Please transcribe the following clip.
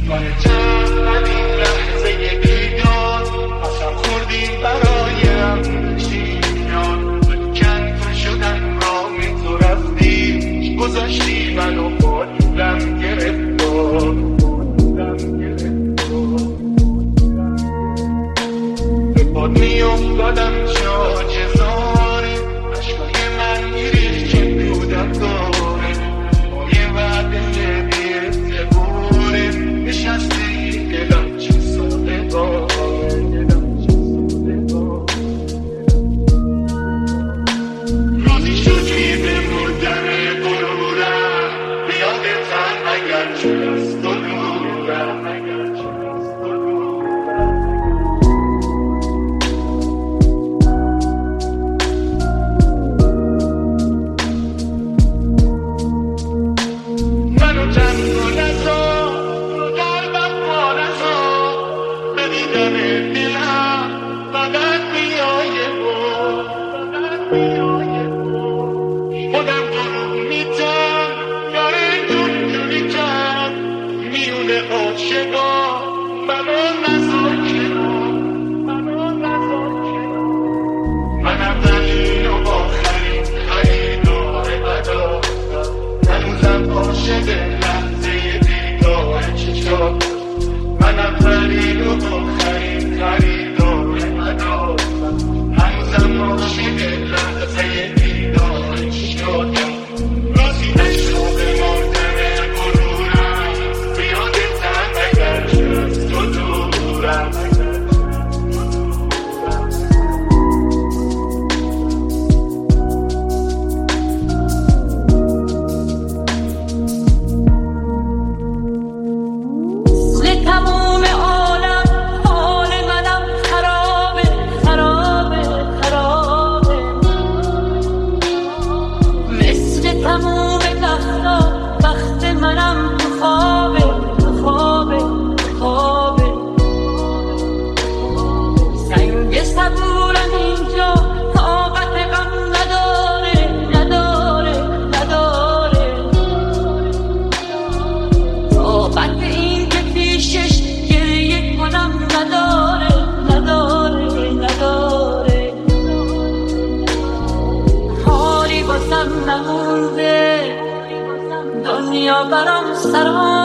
من چند این لحظه بیدار اصلا خوردیم برایم نشیمیان کن تو شدن راه تو رفتی گذاشتی منو بادم گرفتار به باد می افتادم شاجزاره عشقای من میریخت که بودم داره با یه وعده بی‌اعتباره نشستی دلم چه ساده باره روزی شدی به مردن غرورم بیادتن اگر چون از تو دورم دنیا برام سرام